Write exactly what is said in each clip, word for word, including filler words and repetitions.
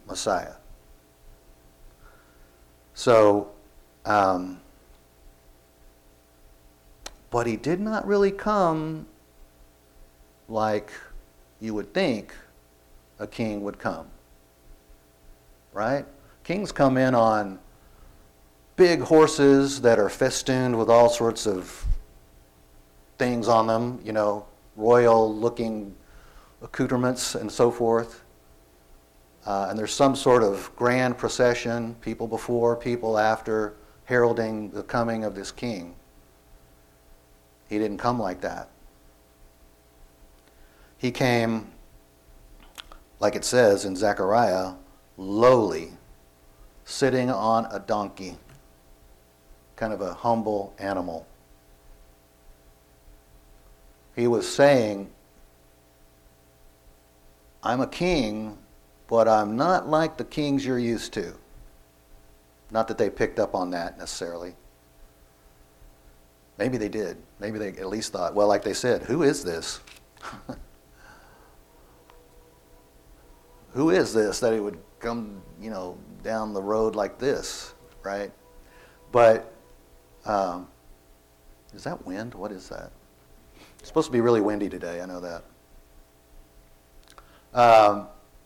Messiah. So, um, but he did not really come like you would think a king would come. Right? Kings come in on big horses that are festooned with all sorts of things on them, you know, royal-looking accoutrements and so forth. Uh, and there's some sort of grand procession, people before, people after, heralding the coming of this king. He didn't come like that. He came, like it says in Zechariah, lowly, sitting on a donkey, kind of a humble animal. He was saying, I'm a king, but I'm not like the kings you're used to. Not that they picked up on that necessarily. Maybe they did. Maybe they at least thought, well, like they said, who is this? Who is this that he would come, you know, down the road like this, right? But, um, is that wind? What is that? It's supposed to be really windy today, I know that. Um,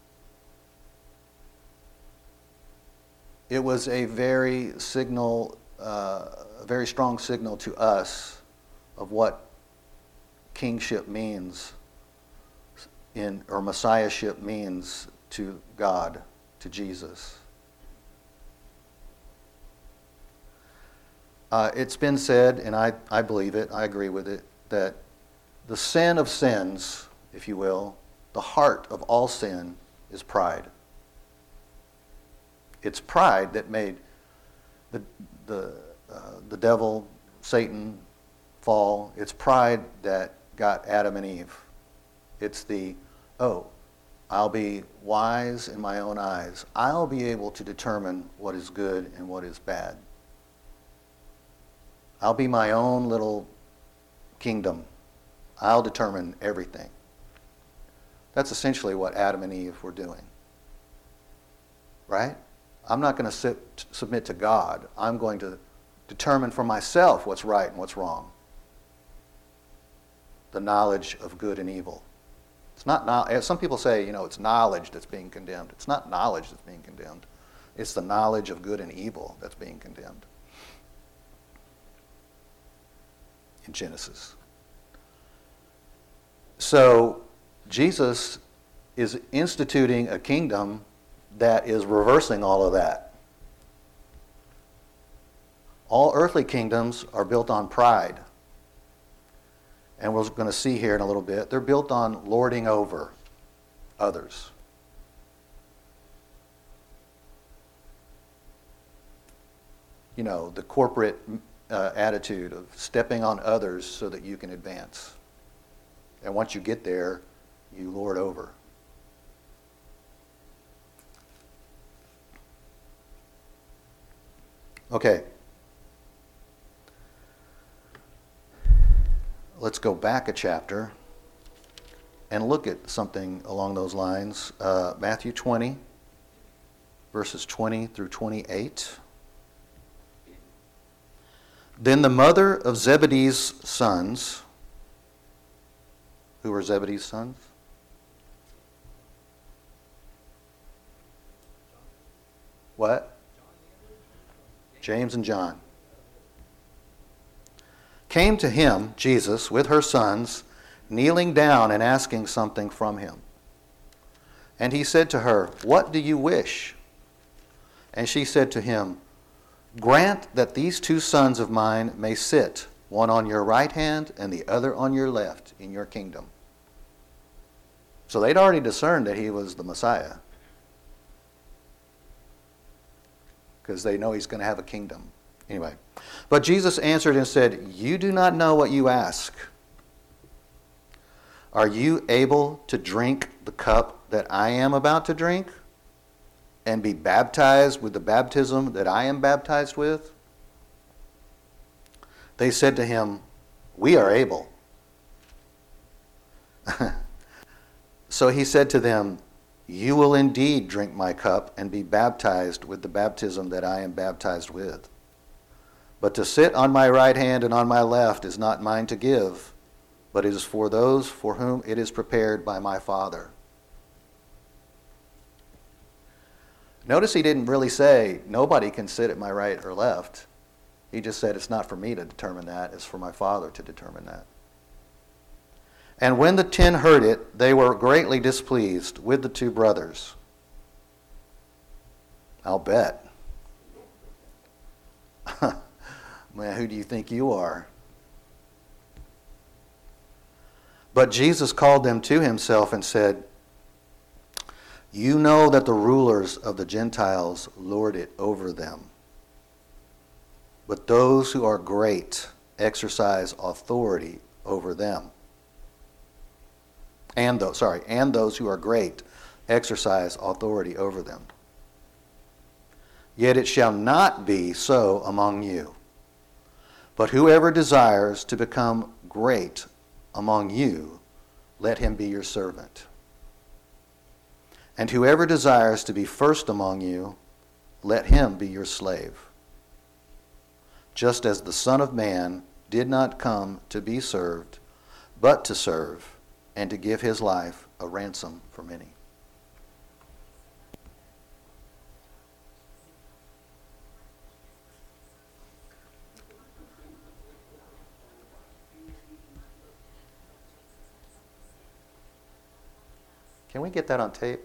it was a very signal, uh, a very strong signal to us of what kingship means in, or messiahship means to God, to Jesus. Uh, it's been said, and I, I believe it, I agree with it, that the sin of sins, if you will, the heart of all sin is pride. It's pride that made the, the, uh, the devil, Satan, fall. It's pride that got Adam and Eve. It's the, oh, I'll be wise in my own eyes. I'll be able to determine what is good and what is bad. I'll be my own little kingdom. I'll determine everything. That's essentially what Adam and Eve were doing. Right? I'm not going to sit, submit to God. I'm going to determine for myself what's right and what's wrong. The knowledge of good and evil. It's not, no- some people say, you know, it's knowledge that's being condemned. It's not knowledge that's being condemned. It's the knowledge of good and evil that's being condemned. In Genesis. So, Jesus is instituting a kingdom that is reversing all of that. All earthly kingdoms are built on pride. And we're going to see here in a little bit, they're built on lording over others. You know, the corporate uh, attitude of stepping on others so that you can advance. And once you get there, you lord over. Okay. Let's go back a chapter and look at something along those lines. Uh, Matthew twenty, verses twenty through twenty-eight. Then the mother of Zebedee's sons, who were Zebedee's sons? What? James and John. Came to him, Jesus, with her sons, kneeling down and asking something from him. And he said to her, "What do you wish?" And she said to him, "Grant that these two sons of mine may sit, one on your right hand and the other on your left, in your kingdom." So they'd already discerned that he was the Messiah, because they know he's going to have a kingdom. Anyway, but Jesus answered and said, "You do not know what you ask. Are you able to drink the cup that I am about to drink, and be baptized with the baptism that I am baptized with?" They said to him, "We are able." So he said to them, You will indeed drink my cup and be baptized with the baptism that I am baptized with. But to sit on my right hand and on my left is not mine to give, but it is for those for whom it is prepared by my Father." Notice he didn't really say, nobody can sit at my right or left. He just said, it's not for me to determine that, it's for my Father to determine that. And when the ten heard it, they were greatly displeased with the two brothers. I'll bet. Man, who do you think you are? But Jesus called them to himself and said, "You know that the rulers of the Gentiles lord it over them, but those who are great exercise authority over them. And those, sorry, and those who are great exercise authority over them. Yet it shall not be so among you. But whoever desires to become great among you, let him be your servant. And whoever desires to be first among you, let him be your slave. Just as the Son of Man did not come to be served, but to serve, and to give his life a ransom for many." Can we get that on tape?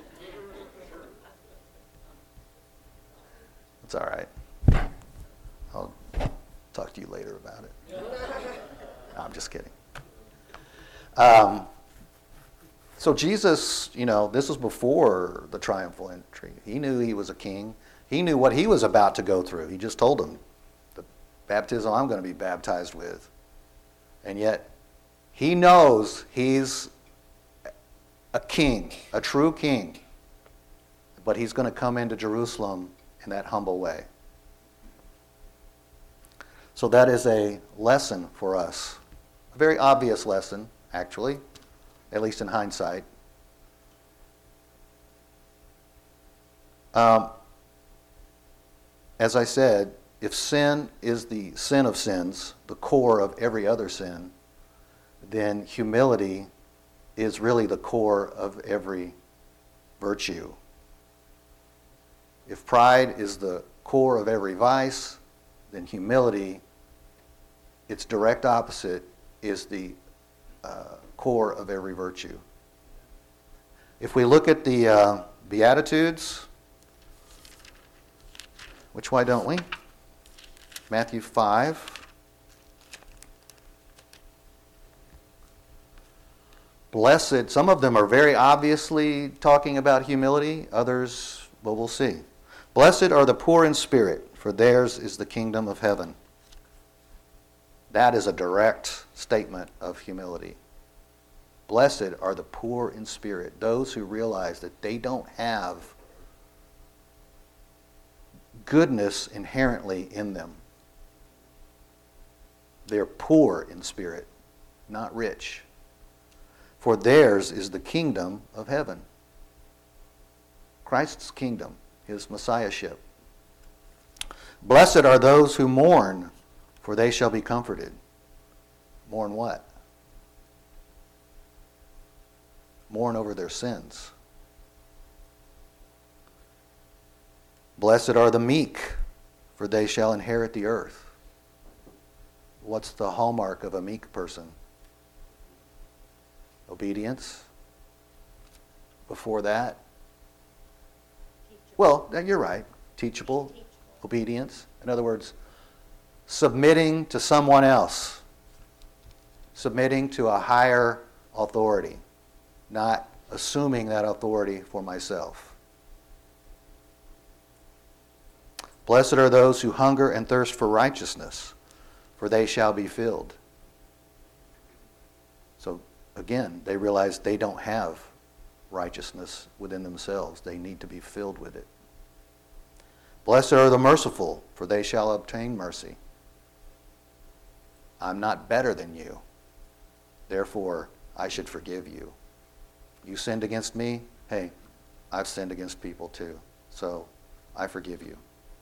It's all right. I'll talk to you later about it. No, I'm just kidding. Um, so Jesus, you know, this was before the triumphal entry. He knew he was a king. He knew what he was about to go through. He just told them, the baptism I'm going to be baptized with. And yet, he knows he's a king, a true king. But he's going to come into Jerusalem in that humble way. So that is a lesson for us. A very obvious lesson, actually, at least in hindsight. Um, as I said, if sin is the sin of sins, the core of every other sin, then humility is really the core of every virtue. If pride is the core of every vice, then humility, its direct opposite, is the uh, core of every virtue. If we look at the uh, Beatitudes, which why don't we? Matthew five. Blessed, some of them are very obviously talking about humility, others, well, we'll see. Blessed are the poor in spirit, for theirs is the kingdom of heaven. That is a direct statement of humility. Blessed are the poor in spirit, those who realize that they don't have goodness inherently in them. They're poor in spirit, not rich. For theirs is the kingdom of heaven. Christ's kingdom, his messiahship. Blessed are those who mourn, for they shall be comforted. Mourn what? Mourn over their sins. Blessed are the meek, for they shall inherit the earth. What's the hallmark of a meek person? Obedience. Before that, well, you're right. Teachable, Teachable. Obedience. In other words, submitting to someone else. Submitting to a higher authority. Not assuming that authority for myself. Blessed are those who hunger and thirst for righteousness, for they shall be filled. So, again, they realize they don't have righteousness within themselves. They need to be filled with it. Blessed are the merciful, for they shall obtain mercy. I'm not better than you. Therefore, I should forgive you. You sinned against me? Hey, I've sinned against people too. So I forgive you.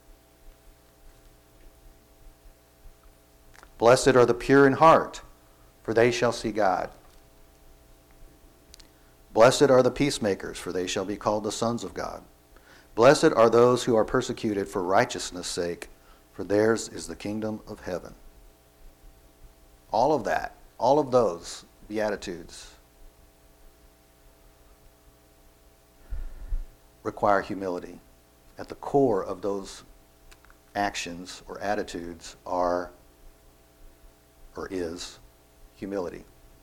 Blessed are the pure in heart, for they shall see God. Blessed are the peacemakers, for they shall be called the sons of God. Blessed are those who are persecuted for righteousness' sake, for theirs is the kingdom of heaven. All of that, all of those Beatitudes require humility. At the core of those actions or attitudes are, or is, humility.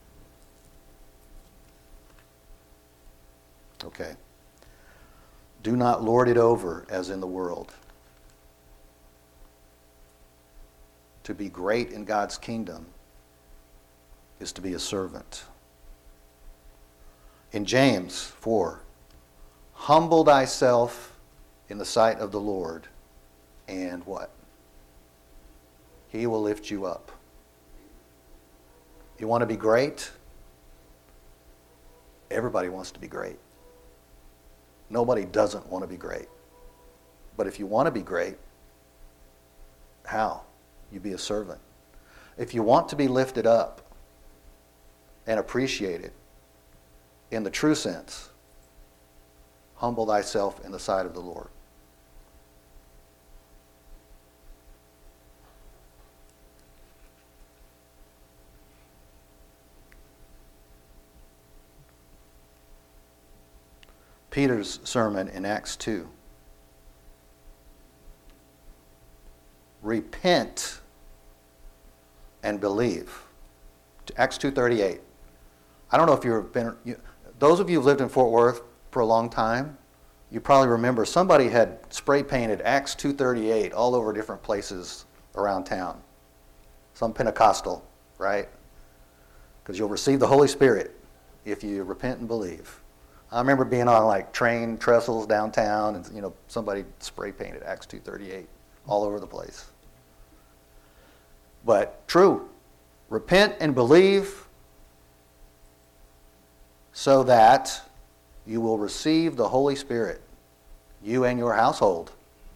Okay. Do not lord it over as in the world. To be great in God's kingdom is to be a servant. In James four, humble thyself in the sight of the Lord, and what? He will lift you up. You want to be great? Everybody wants to be great. Nobody doesn't want to be great. But if you want to be great, how? You be a servant. If you want to be lifted up and appreciated in the true sense, humble thyself in the sight of the Lord. Peter's sermon in Acts two. Repent and believe. Acts two thirty-eight. I don't know if you've been, you, those of you who've lived in Fort Worth for a long time, you probably remember somebody had spray painted Acts two thirty-eight all over different places around town. Some Pentecostal, right? Because you'll receive the Holy Spirit if you repent and believe. I remember being on like train trestles downtown, and you know somebody spray painted Acts two thirty-eight all over the place. But true, repent and believe so that you will receive the Holy Spirit, you and your household.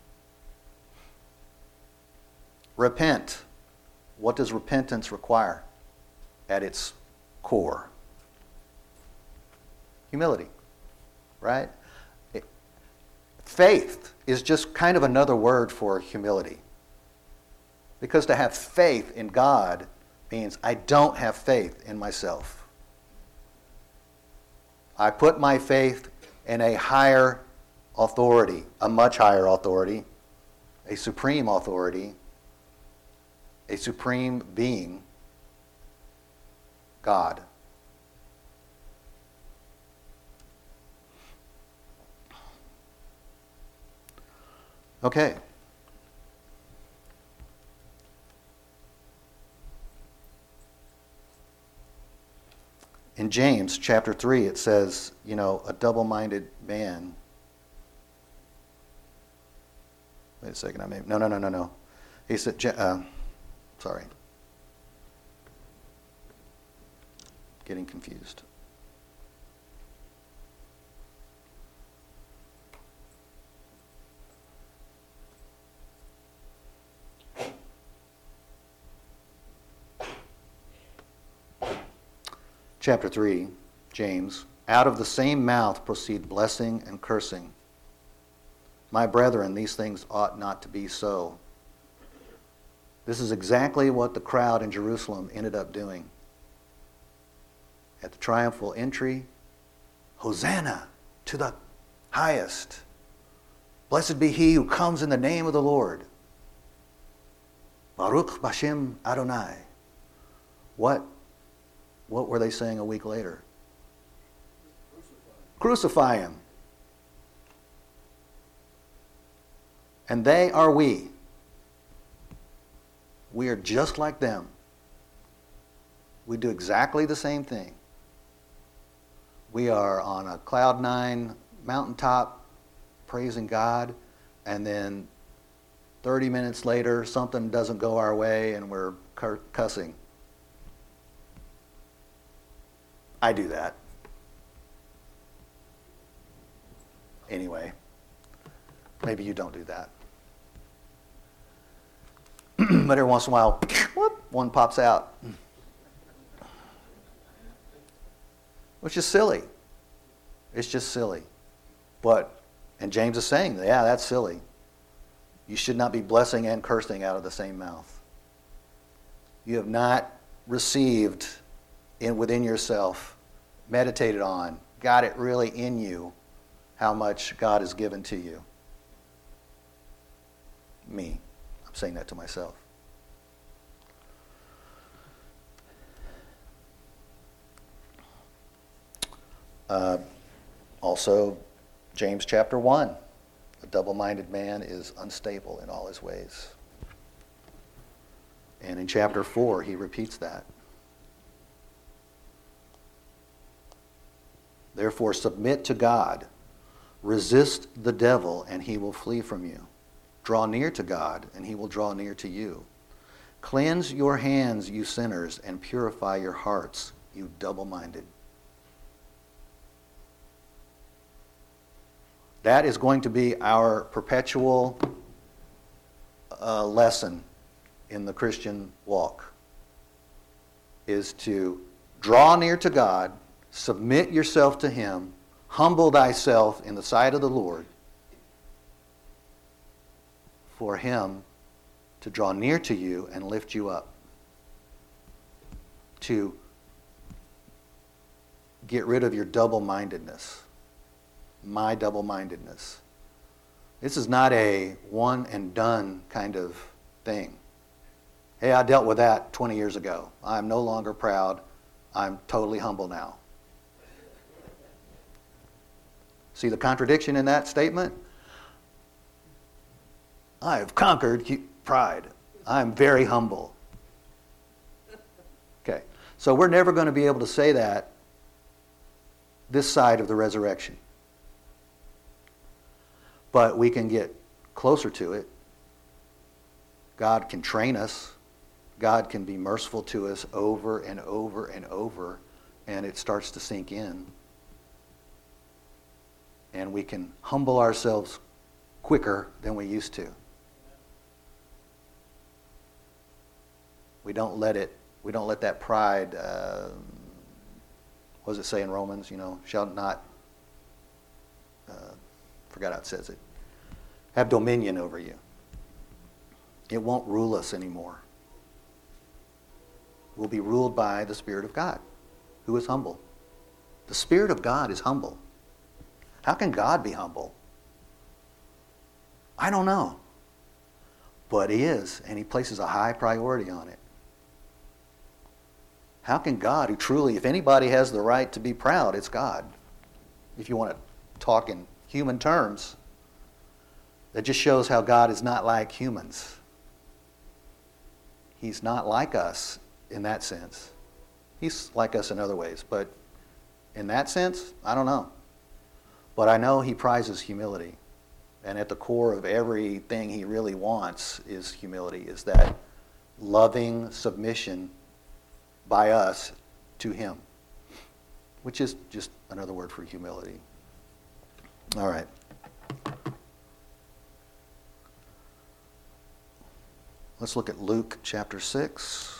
Repent. What does repentance require at its core? Humility. Right? It, faith is just kind of another word for humility. Because to have faith in God means I don't have faith in myself. I put my faith in a higher authority, a much higher authority, a supreme authority, a supreme being, God. Okay. In James chapter three, it says, you know, a double-minded man. Wait a second, I may, no, no, no, no, no. He said, uh, sorry. Getting confused. Chapter three, James, out of the same mouth proceed blessing and cursing. My brethren, these things ought not to be so. This is exactly what the crowd in Jerusalem ended up doing. At the triumphal entry, Hosanna to the highest. Blessed be he who comes in the name of the Lord. Baruch Bashem Adonai. What? What were they saying a week later? Crucify, Crucify him. And they are we. We are just like them. We do exactly the same thing. We are on a cloud nine mountaintop praising God, and then thirty minutes later something doesn't go our way and we're cussing. I do that. Anyway, maybe you don't do that. But every once in a while, whoop, one pops out. Which is silly. It's just silly. But, and James is saying, yeah, that's silly. You should not be blessing and cursing out of the same mouth. You have not received in within yourself, meditated on, got it really in you, how much God has given to you. Me. I'm saying that to myself. Uh, also, James chapter one. A double-minded man is unstable in all his ways. And in chapter four, he repeats that. Therefore, submit to God. Resist the devil, and he will flee from you. Draw near to God, and he will draw near to you. Cleanse your hands, you sinners, and purify your hearts, you double-minded. That is going to be our perpetual uh, lesson in the Christian walk, is to draw near to God, submit yourself to him, humble thyself in the sight of the Lord, for him to draw near to you and lift you up, to get rid of your double-mindedness, my double-mindedness. This is not a one and done kind of thing. Hey, I dealt with that twenty years ago. I'm no longer proud. I'm totally humble now. See the contradiction in that statement? I have conquered pride. I'm very humble. Okay, so we're never going to be able to say that this side of the resurrection. But we can get closer to it. God can train us. God can be merciful to us over and over and over, and it starts to sink in. And we can humble ourselves quicker than we used to. We don't let it, we don't let that pride, uh, what does it say in Romans, you know, shall not, uh, forgot how it says it, have dominion over you. It won't rule us anymore. We'll be ruled by the Spirit of God, who is humble. The Spirit of God is humble. How can God be humble? I don't know. But he is, and he places a high priority on it. How can God, who truly, if anybody has the right to be proud, it's God. If you want to talk in human terms, that just shows how God is not like humans. He's not like us in that sense. He's like us in other ways, but in that sense, I don't know. But I know he prizes humility. And at the core of everything he really wants is humility, is that loving submission by us to him, which is just another word for humility. All right. Let's look at Luke chapter six.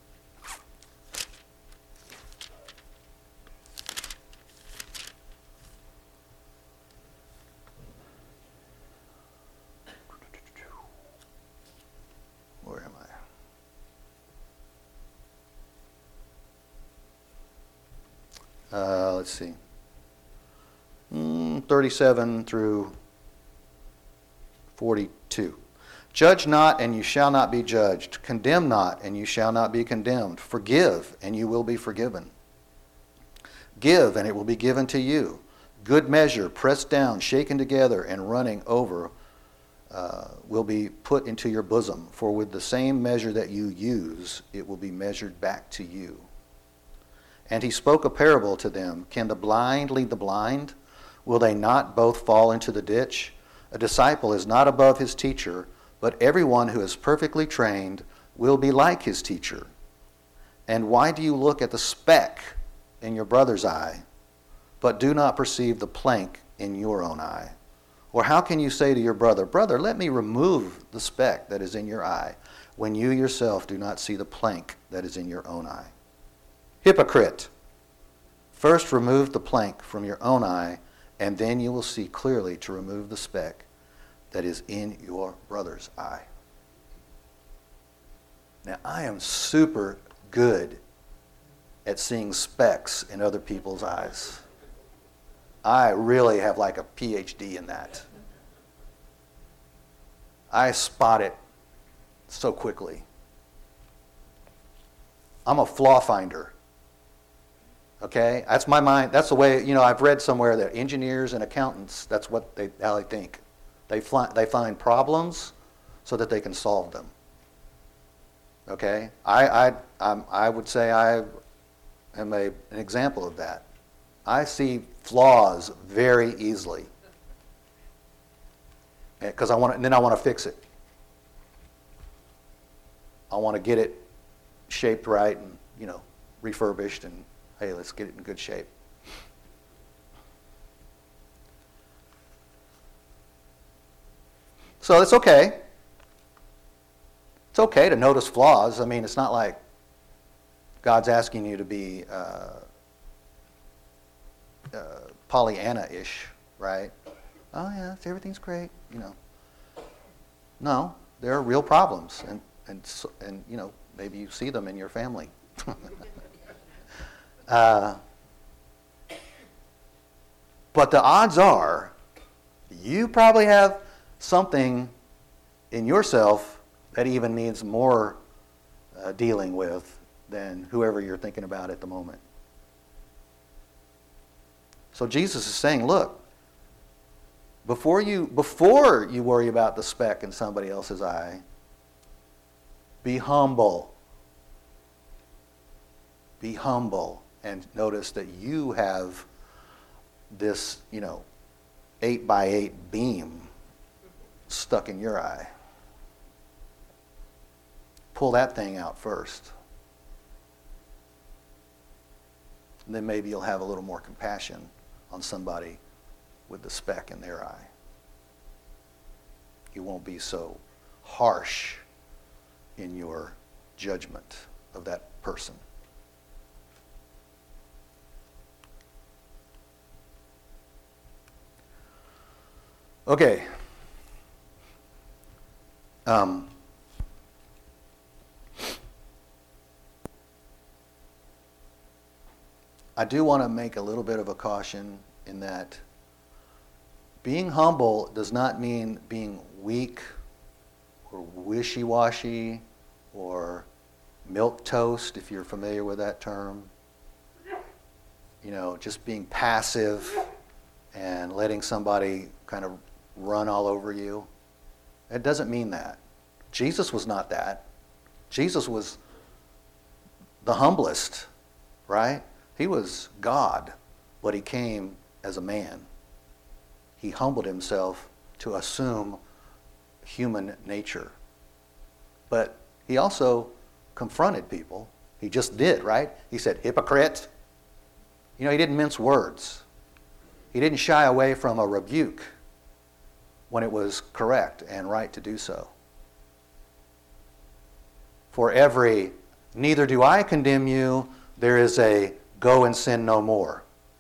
Where am I? Uh, let's see. Mm, thirty-seven through forty-two. Judge not, and you shall not be judged. Condemn not, and you shall not be condemned. Forgive, and you will be forgiven. Give, and it will be given to you. Good measure, pressed down, shaken together, and running over, uh, will be put into your bosom. For with the same measure that you use, it will be measured back to you. And he spoke a parable to them. Can the blind lead the blind? Will they not both fall into the ditch? A disciple is not above his teacher, but everyone who is perfectly trained will be like his teacher. And why do you look at the speck in your brother's eye, but do not perceive the plank in your own eye? Or how can you say to your brother, brother, let me remove the speck that is in your eye, when you yourself do not see the plank that is in your own eye? Hypocrite! First remove the plank from your own eye, and then you will see clearly to remove the speck that is in your brother's eye. Now, I am super good at seeing specks in other people's eyes. I really have like a P H D in that. I spot it so quickly. I'm a flaw finder. Okay? That's my mind. That's the way, you know, I've read somewhere that engineers and accountants, that's what they, how they think. They, fly, they find problems so that they can solve them. Okay? I, I, I'm, I would say I am a, an example of that. I see flaws very easily. Because I want, and then I want to fix it. I want to get it shaped right and, you know, refurbished, and hey, let's get it in good shape. So it's okay. It's okay to notice flaws. I mean, it's not like God's asking you to be uh, uh, Pollyanna-ish, right? Oh yeah, everything's great, you know. No, there are real problems, and and and you know, maybe you see them in your family. uh, but the odds are, you probably have something in yourself that even needs more uh, dealing with than whoever you're thinking about at the moment. So Jesus is saying, look, before you before you worry about the speck in somebody else's eye, be humble. Be humble and notice that you have this, you know, eight by eight beam stuck in your eye. Pull that thing out first. And then maybe you'll have a little more compassion on somebody with the speck in their eye. You won't be so harsh in your judgment of that person. Okay. Um, I do want to make a little bit of a caution in that being humble does not mean being weak or wishy-washy or milquetoast, if you're familiar with that term. You know, just being passive and letting somebody kind of run all over you. It doesn't mean that. Jesus was not that. Jesus was the humblest, right? He was God, but he came as a man. He humbled himself to assume human nature. But he also confronted people. He just did, right? He said, hypocrite. You know, he didn't mince words. He didn't shy away from a rebuke when it was correct and right to do so. For every, neither do I condemn you, there is a go and sin no more.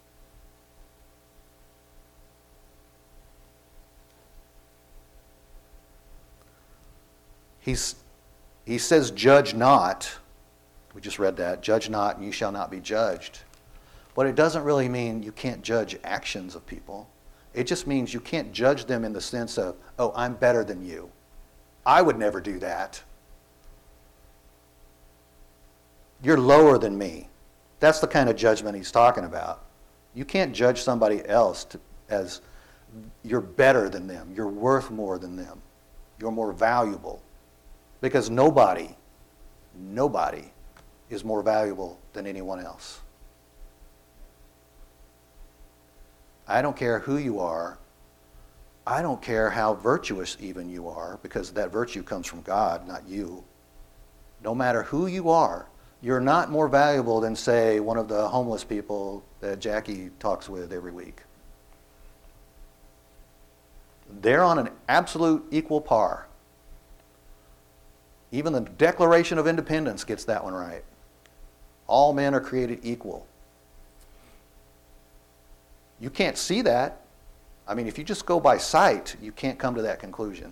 He's, he says, judge not. We just read that. Judge not, and you shall not be judged. But it doesn't really mean you can't judge actions of people. It just means you can't judge them in the sense of, oh, I'm better than you. I would never do that. You're lower than me. That's the kind of judgment he's talking about. You can't judge somebody else to, as you're better than them. You're worth more than them. You're more valuable. Because nobody, nobody is more valuable than anyone else. I don't care who you are. I don't care how virtuous even you are, because that virtue comes from God, not you. No matter who you are, you're not more valuable than, say, one of the homeless people that Jackie talks with every week. They're on an absolute equal par. Even the Declaration of Independence gets that one right. All men are created equal. You can't see that. I mean, if you just go by sight, you can't come to that conclusion.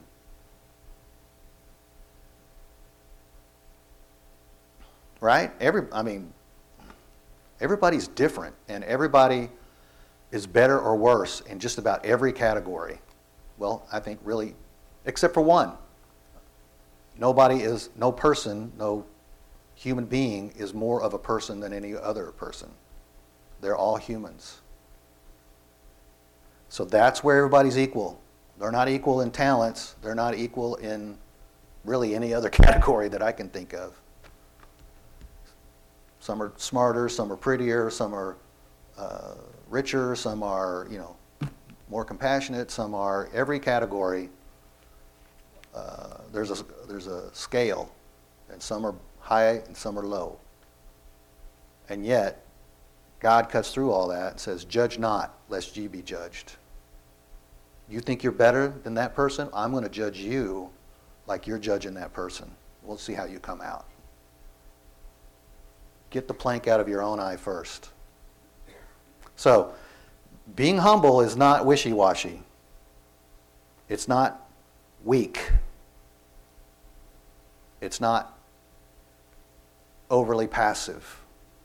Right? Every, I mean, everybody's different, and everybody is better or worse in just about every category. Well, I think really, except for one. Nobody is, no person, no human being is more of a person than any other person. They're all humans. So that's where everybody's equal. They're not equal in talents. They're not equal in really any other category that I can think of. Some are smarter, some are prettier, some are uh, richer, some are, you know, more compassionate, some are every category. Uh, there's a there's a scale, and some are high and some are low. And yet, God cuts through all that and says, "Judge not, lest ye be judged." You think you're better than that person? I'm going to judge you like you're judging that person. We'll see how you come out. Get the plank out of your own eye first. So, being humble is not wishy-washy. It's not weak. It's not overly passive.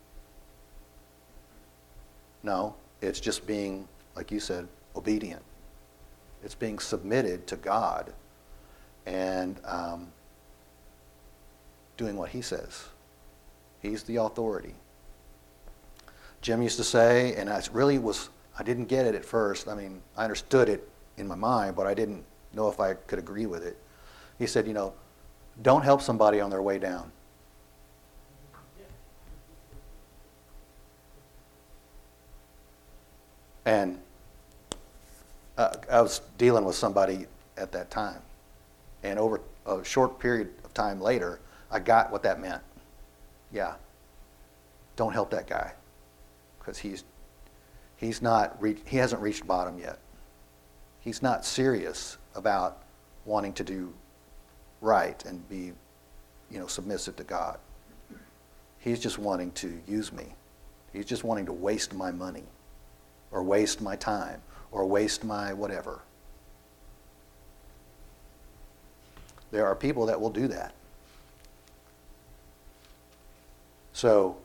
No, it's just being, like you said, obedient. It's being submitted to God and um, doing what He says. He's the authority. Jim used to say, and I really was, I didn't get it at first. I mean, I understood it in my mind, but I didn't know if I could agree with it. He said, you know, don't help somebody on their way down. And uh, I was dealing with somebody at that time. And over a short period of time later, I got what that meant. Yeah, don't help that guy. Because he's, he's not, re- he hasn't reached bottom yet. He's not serious about wanting to do right and be, you know, submissive to God. He's just wanting to use me. He's just wanting to waste my money or waste my time or waste my whatever. There are people that will do that. So,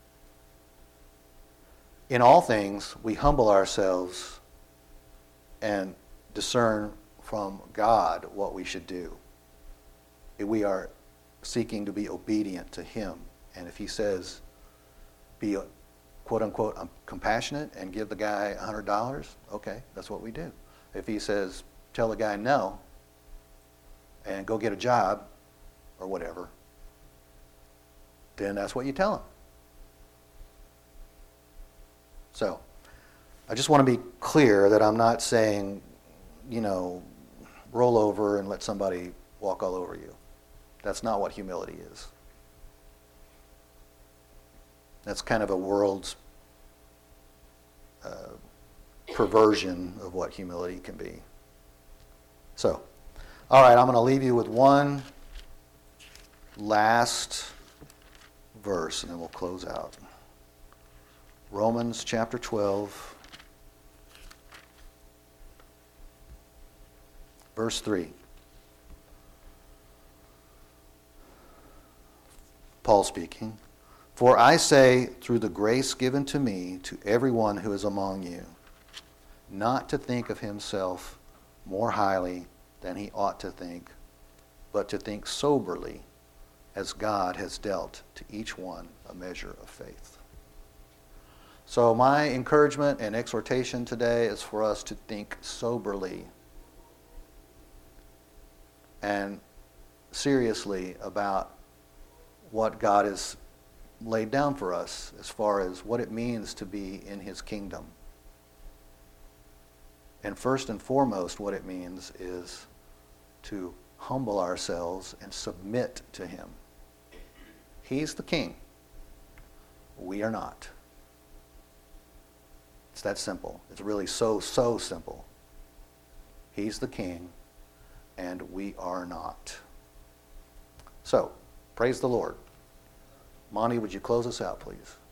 in all things, we humble ourselves and discern from God what we should do. We are seeking to be obedient to Him. And if He says, be quote unquote compassionate and give the guy one hundred dollars, okay, that's what we do. If He says, tell the guy no and go get a job or whatever, then that's what you tell him. So, I just want to be clear that I'm not saying, you know, roll over and let somebody walk all over you. That's not what humility is. That's kind of a world's uh, perversion of what humility can be. So, all right, I'm going to leave you with one last verse, and then we'll close out. Romans chapter twelve, verse three. Paul speaking, "For I say, through the grace given to me, to everyone who is among you, not to think of himself more highly than he ought to think, but to think soberly, as God has dealt to each one a measure of faith." So my encouragement and exhortation today is for us to think soberly and seriously about what God has laid down for us as far as what it means to be in His kingdom. And first and foremost, what it means is to humble ourselves and submit to Him. He's the king. We are not. It's that simple. It's really so, so simple. He's the king, and we are not. So, praise the Lord. Monty, would you close us out, please?